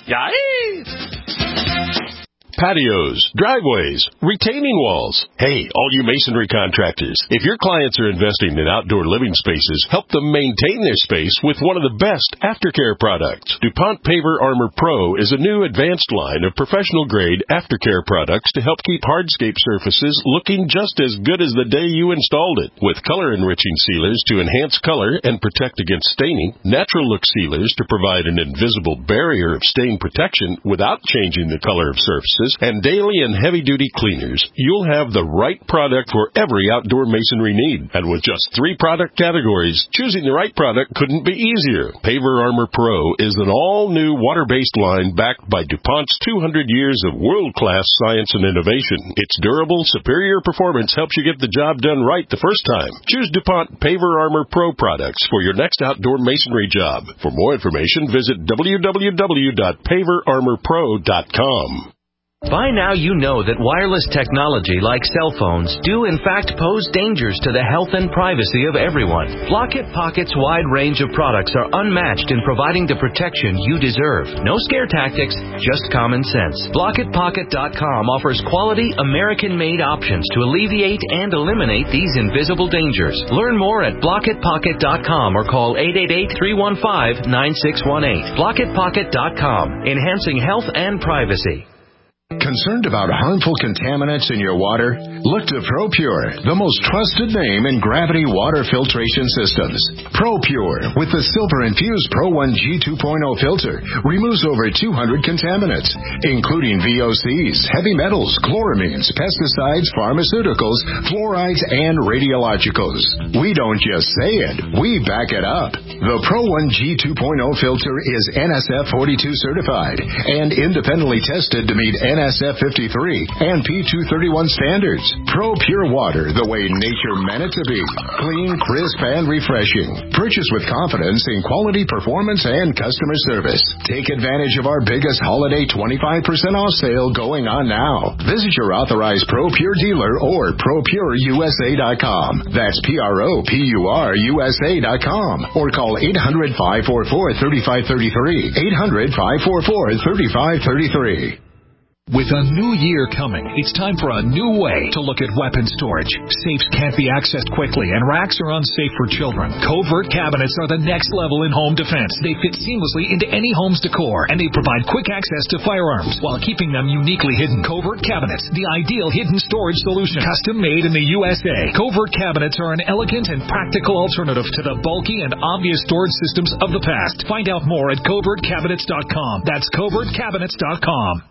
Yay! Patios, driveways, retaining walls. Hey, all you masonry contractors, if your clients are investing in outdoor living spaces, help them maintain their space with one of the best aftercare products. DuPont Paver Armor Pro is a new advanced line of professional-grade aftercare products to help keep hardscape surfaces looking just as good as the day you installed it. With color-enriching sealers to enhance color and protect against staining, natural look sealers to provide an invisible barrier of stain protection without changing the color of surfaces, and daily and heavy-duty cleaners, you'll have the right product for every outdoor masonry need. And with just three product categories, choosing the right product couldn't be easier. Paver Armor Pro is an all-new water-based line backed by DuPont's two hundred years of world-class science and innovation. Its durable, superior performance helps you get the job done right the first time. Choose DuPont Paver Armor Pro products for your next outdoor masonry job. For more information, visit w w w dot paver armor pro dot com. By now you know that wireless technology like cell phones do in fact pose dangers to the health and privacy of everyone. Blockit Pocket's wide range of products are unmatched in providing the protection you deserve. No scare tactics, just common sense. Blockit Pocket dot com offers quality American-made options to alleviate and eliminate these invisible dangers. Learn more at Blockit Pocket dot com or call eight eight eight, three one five, nine six one eight. Blockit Pocket dot com, enhancing health and privacy. Concerned about harmful contaminants in your water? Look to ProPure, the most trusted name in gravity water filtration systems. ProPure, with the silver-infused Pro one G two point oh filter, removes over two hundred contaminants, including V O Cs, heavy metals, chloramines, pesticides, pharmaceuticals, fluorides, and radiologicals. We don't just say it, we back it up. The Pro one G two point oh filter is N S F forty-two certified and independently tested to meet N S F fifty-three and P two thirty-one standards. Pro Pure Water, the way nature meant it to be. Clean, crisp, and refreshing. Purchase with confidence in quality, performance, and customer service. Take advantage of our biggest holiday twenty-five percent off sale going on now. Visit your authorized Pro Pure dealer or pro pure u s a dot com. That's P R O P U R U S A dot com. Or call eight hundred, five four four, three five three three. eight hundred, five four four, three five three three. With a new year coming, it's time for a new way to look at weapon storage. Safes can't be accessed quickly, and racks are unsafe for children. Covert cabinets are the next level in home defense. They fit seamlessly into any home's decor, and they provide quick access to firearms while keeping them uniquely hidden. Covert cabinets, the ideal hidden storage solution. Custom made in the U S A. Covert cabinets are an elegant and practical alternative to the bulky and obvious storage systems of the past. Find out more at covert cabinets dot com. That's covert cabinets dot com.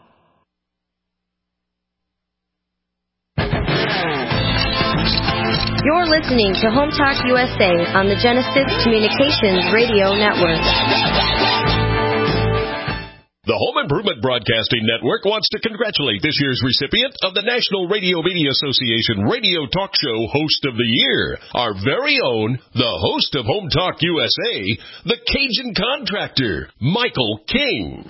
You're listening to Home Talk U S A on the Genesis Communications Radio Network. The Home Improvement Broadcasting Network wants to congratulate this year's recipient of the National Radio Media Association Radio Talk Show Host of the Year, our very own, the host of Home Talk U S A, the Cajun Contractor, Michael King.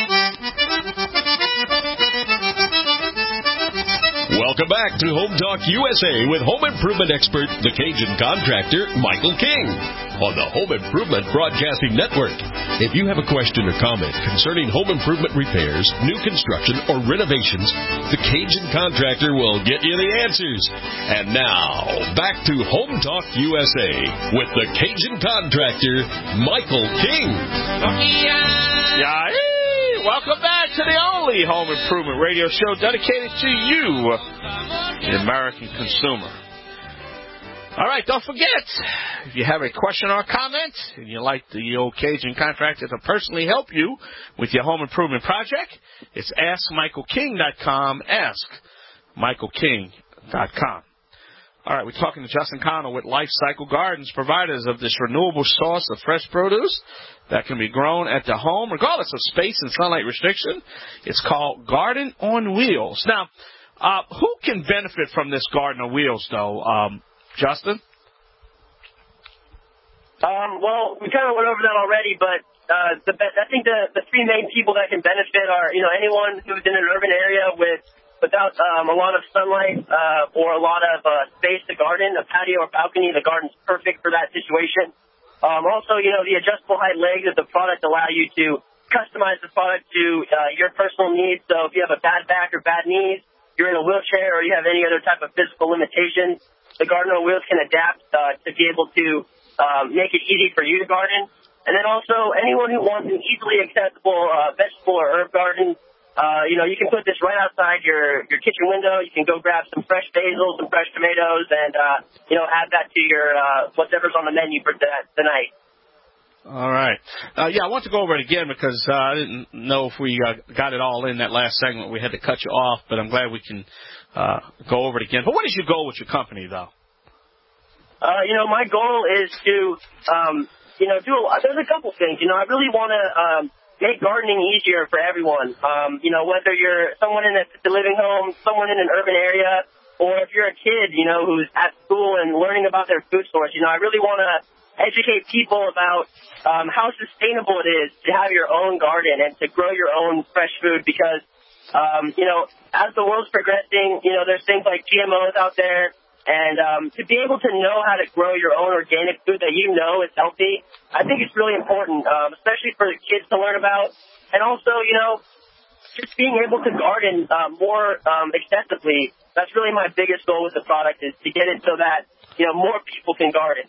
Welcome back to Home Talk U S A with home improvement expert, the Cajun Contractor, Michael King, on the Home Improvement Broadcasting Network. If you have a question or comment concerning home improvement repairs, new construction, or renovations, the Cajun Contractor will get you the answers. And now, back to Home Talk U S A with the Cajun Contractor, Michael King. Yeah. Welcome back to the only home improvement radio show dedicated to you, the American consumer. All right, don't forget, if you have a question or a comment, and you'd like the old Cajun Contractor to personally help you with your home improvement project, it's ask michael king dot com, ask michael king dot com. All right, we're talking to Justin Connell with Life Cycle Gardens, providers of this renewable source of fresh produce that can be grown at the home, regardless of space and sunlight restriction. It's called Garden on Wheels. Now, uh, who can benefit from this Garden on Wheels, though, um, Justin? Um, well, we kind of went over that already, but uh, the I think the, the three main people that can benefit are, you know, anyone who's in an urban area with without um, a lot of sunlight uh, or a lot of uh, space to garden, a patio or balcony. The garden's perfect for that situation. Um, also, you know, the adjustable height legs of the product allow you to customize the product to uh, your personal needs. So if you have a bad back or bad knees, you're in a wheelchair, or you have any other type of physical limitations, the Garden on Wheels can adapt uh, to be able to um, make it easy for you to garden. And then also anyone who wants an easily accessible uh, vegetable or herb garden, Uh, you know, you can put this right outside your, your kitchen window. You can go grab some fresh basil, some fresh tomatoes, and, uh, you know, add that to your, uh, whatever's on the menu for that tonight. All right. Uh, yeah, I want to go over it again because uh, I didn't know if we uh, got it all in that last segment. We had to cut you off, but I'm glad we can uh, go over it again. But what is your goal with your company, though? Uh, you know, my goal is to, um, you know, do a lot. There's a couple things. You know, I really want to, um, make gardening easier for everyone. Um, you know, whether you're someone in a living home, someone in an urban area, or if you're a kid, you know, who's at school and learning about their food source. You know, I really want to educate people about um, how sustainable it is to have your own garden and to grow your own fresh food because, um, you know, as the world's progressing, you know, there's things like G M Os out there. And um, to be able to know how to grow your own organic food that you know is healthy, I think it's really important, um, especially for the kids to learn about. And also, you know, just being able to garden uh, more um, excessively. That's really my biggest goal with the product is to get it so that, you know, more people can garden.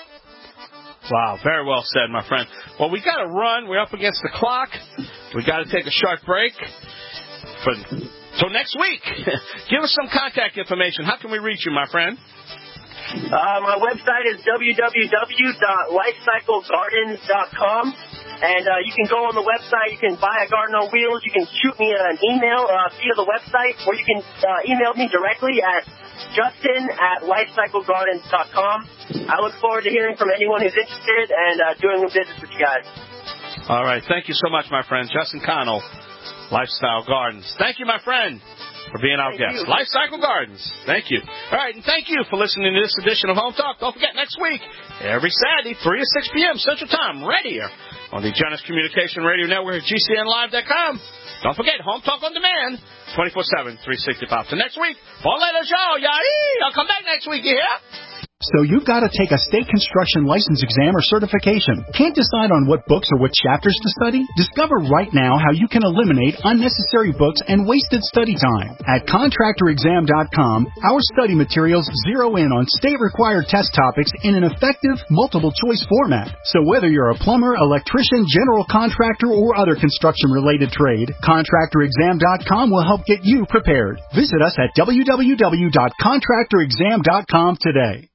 Wow, very well said, my friend. Well, we got to run. We're up against the clock. We got to take a short break. For So next week, give us some contact information. How can we reach you, my friend? Uh, my website is w w w dot life cycle gardens dot com. And uh, you can go on the website. You can buy a Garden on Wheels. You can shoot me an email uh, via the website, or you can uh, email me directly at justin at life cycle gardens dot com. I look forward to hearing from anyone who's interested and uh, doing business with you guys. All right. Thank you so much, my friend. Justin Connell, Lifestyle Gardens. Thank you, my friend, for being our thank guest. You. Life Cycle Gardens. Thank you. All right, and thank you for listening to this edition of Home Talk. Don't forget, next week, every Saturday, three to six p.m. Central Time, right here on the Genesis Communication Radio Network at G C N live dot com. Don't forget, Home Talk on Demand, twenty-four seven, three sixty-five. So next week, all later show, y'all. I'll come back next week, you hear? So you've got to take a state construction license exam or certification. Can't decide on what books or what chapters to study? Discover right now how you can eliminate unnecessary books and wasted study time. At contractor exam dot com, our study materials zero in on state-required test topics in an effective, multiple-choice format. So whether you're a plumber, electrician, general contractor, or other construction-related trade, contractor exam dot com will help get you prepared. Visit us at w w w dot contractor exam dot com today.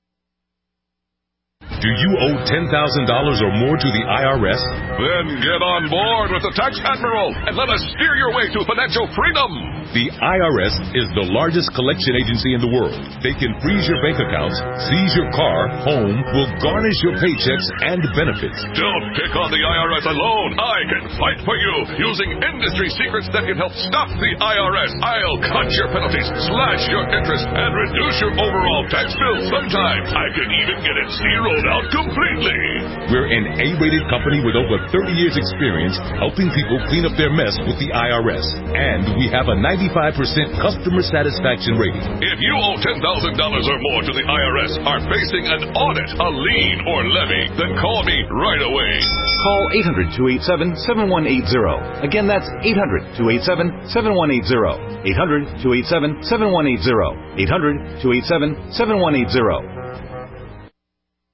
Do you owe ten thousand dollars or more to the I R S? Then get on board with the Tax Admiral and let us steer your way to financial freedom. The I R S is the largest collection agency in the world. They can freeze your bank accounts, seize your car, home, will garnish your paychecks and benefits. Don't pick on the I R S alone. I can fight for you using industry secrets that can help stop the I R S. I'll cut your penalties, slash your interest, and reduce your overall tax bill. Sometimes I can even get it zeroed out completely. We're an A-rated company with over thirty years experience helping people clean up their mess with the I R S. And we have a ninety-five percent customer satisfaction rating. If you owe ten thousand dollars or more to the I R S, are facing an audit, a lien, or levy, then call me right away. Call eight hundred, two eight seven, seven one eight zero. Again, that's eight hundred, two eight seven, seven one eight zero. eight hundred, two eight seven, seven one eight zero. eight hundred, two eight seven, seven one eight zero.